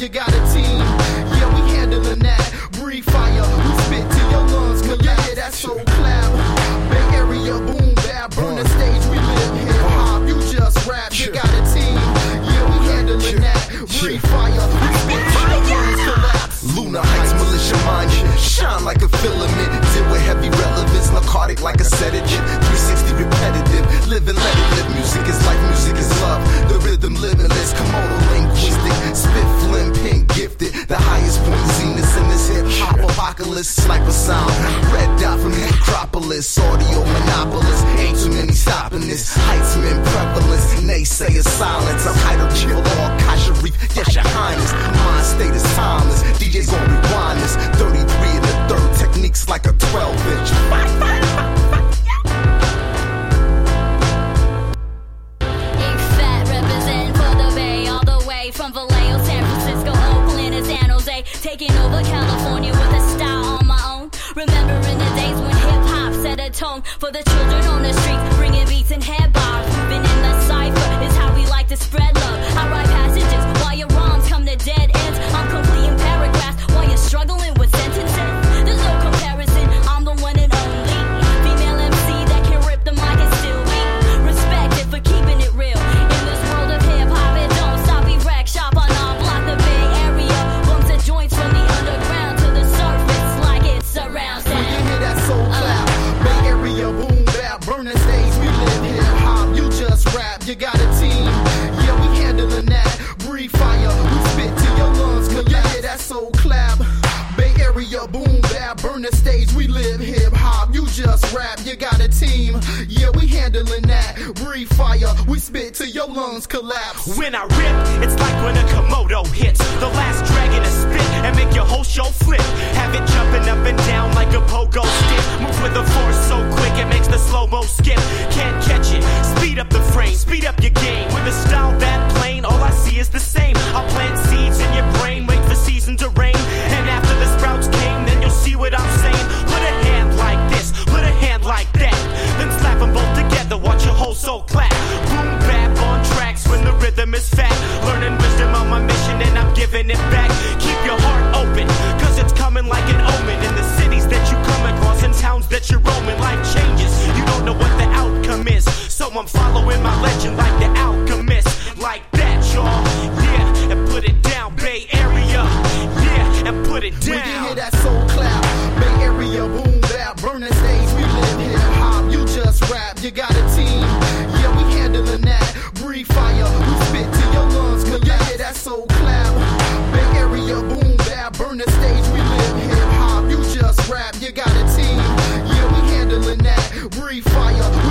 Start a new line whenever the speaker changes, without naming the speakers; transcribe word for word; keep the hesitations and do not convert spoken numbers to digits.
you got a team. Yeah, we handling that. Breathe fire, we spit till your lungs collapse. Yeah, that's so clap. Bay Area, boom, bap, burn the stage, we live hip hop. You just rap, you got a team. Yeah, we handling that. Breathe fire, we spit till your lungs collapse.
Luna Heights, militia minded, shine like a filament. Deal with heavy relevance, narcotic like a sedative. three sixty repetitive, live and let it live. Music is life, music is love. The rhythm limitless, Komodo linguistic. Spit, flim, pink, gifted. The highest point zenith in this hip hop apocalypse. Sniper sound, red dot from the Acropolis. Audio monopolist, ain't too many stopping this. Heightsmen prevalence, naysayers silence. I'm height of evil, all Kasha Reef, yes your highness. Mind state is timeless, D J's gon' rewind this. thirty-three in the third, techniques like a twelve inch.
From Vallejo, San Francisco, Oakland, and San Jose, taking over California with a style on my own. Remembering the days when hip-hop set a tone for the children on the streets, bringing beats and head bobs. Moving in the cypher is how we like to spread love. I write passages while your rhymes come to dead ends. I'm completing paragraphs while you're struggling with sentences. There's no comparison, I'm the one and only female M C that can rip the mic and still be respected for keeping it real. In this world of hip-hop, it don't stop. We wreck shop on our block, the Bay Area. Bumps and joints from the underground to the surface like it surrounds
sound. You hear that soul clap? Uh, Bay Area, boom, bap, burn the stage. We live hip-hop, you just rap, you got a team. Yeah, we handling that. Breathe fire, we spit till your lungs collapse. Yeah, that soul clap. Bay Area, boom, bap, burn the stage. We live hip-hop, you just rap, you got a team. Yeah, we handling that. Breathe fire, we spit till your lungs collapse.
When I rip, it's like when a Komodo hits the last dragon to spit and make your whole show flip. Have it jumping up and down like a pogo stick. Move with the force so quick it makes the slow-mo skip. Can't catch it, speed up the frame, speed up your game. With a style that plain, all I see is the same. I'll plant seeds in your brain, wait for season to rain. And after the sprouts came, then you'll see what I'm saying. Put a hand like this, put a hand like that. Then slap them both together, watch your whole soul clap. Boom, bap on tracks when the rhythm is fat. Learning wisdom on my mission and I'm giving it back. Keep your heart open, cause it's coming like an omen. In the cities that you come across and towns that you're roaming, life changes, you don't know what the outcome is. So I'm following my legend like the alchemist. Like that, y'all, yeah, and put it down, Bay Area, yeah, and put it down.
When you hear that soul clap, Bay Area, boom, bap, burn the stage. We live hip-hop, you just rap, you got a team. Yeah, we handling that. Breathe fire, we spit till your lungs collapse. Yeah, that soul clap. Bay Area, boom, bap, burn the stage. We live hip-hop, you just rap, you got a team. Yeah, we handling that. Breathe fire,